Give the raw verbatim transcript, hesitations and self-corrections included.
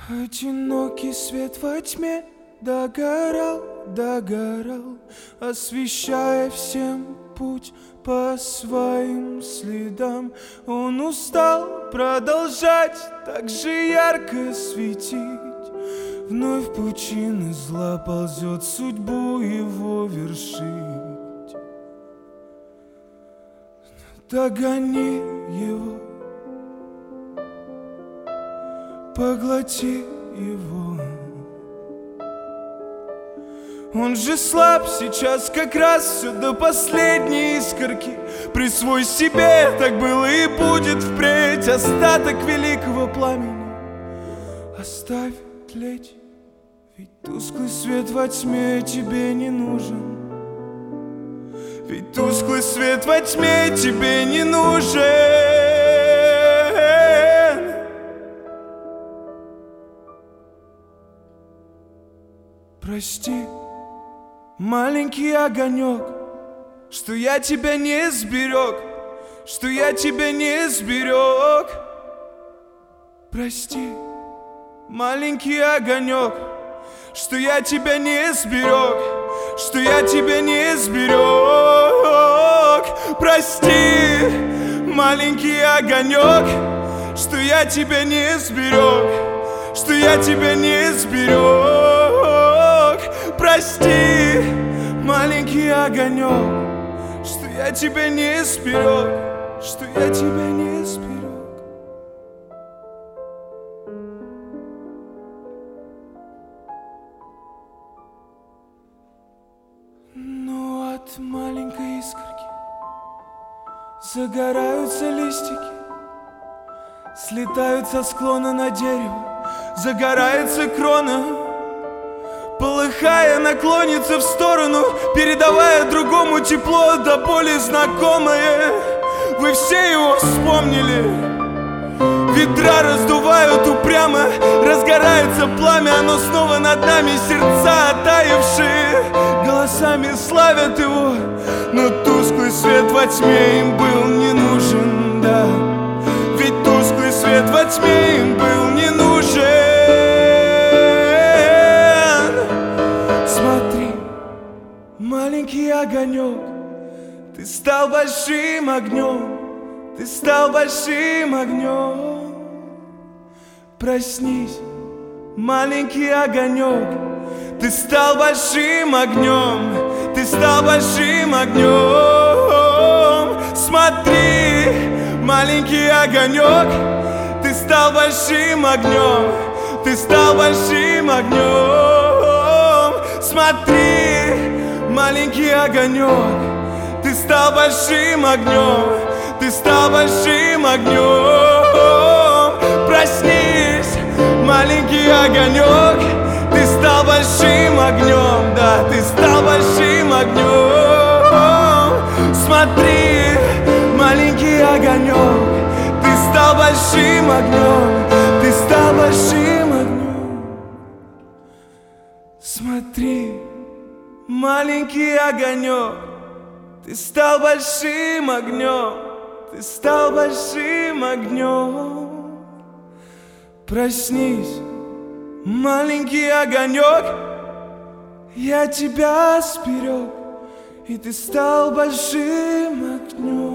Одинокий свет во тьме догорал, догорал, освещая всем путь по своим следам. Он устал продолжать так же ярко светить. Вновь пучины зла ползет судьбу его вершить. Догони его, поглоти его. Он же слаб сейчас как раз все до последней искорки. Присвой себе, так было и будет впредь остаток великого пламени. Оставь тлеть, ведь тусклый свет во тьме тебе не нужен. Ведь тусклый свет во тьме тебе не нужен. Прости, маленький огонек, что я тебя не сберег, что я тебя не сберег. Прости, маленький огонек, что я тебя не сберег, что я тебя не сберег. Прости, маленький огонек, что я тебя не сберег, что я тебя не сберег. Прости, маленький огонек, что я тебя не сберег, что я тебя не сберег. Но от маленькой искорки загораются листики, слетают со склона на дерево, загорается крона, полыхая, наклонится в сторону, передавая другому тепло до боли знакомое. Вы все его вспомнили. Ветра раздувают упрямо, разгорается пламя, оно снова над нами. Сердца оттаившие голосами славят его, но тусклый свет во тьме им был не нужен, да. Ведь тусклый свет во тьме им был не нужен. Маленький огонек, ты стал большим огнем, ты стал большим огнем. Проснись, маленький огонек, ты стал большим огнем, ты стал большим огнем. Смотри, маленький огонек, ты стал большим огнем, ты стал большим огнем. Смотри, маленький огонек, ты стал большим огнем, ты стал большим огнем. Проснись, маленький огонек, ты стал большим огнем, да, ты стал большим огнем. Смотри, маленький огонек, ты стал большим огнем, ты стал большим огнем. Смотри, маленький огонек, ты стал большим огнем, ты стал большим огнем. Проснись, маленький огонек, я тебя сберег, и ты стал большим огнем.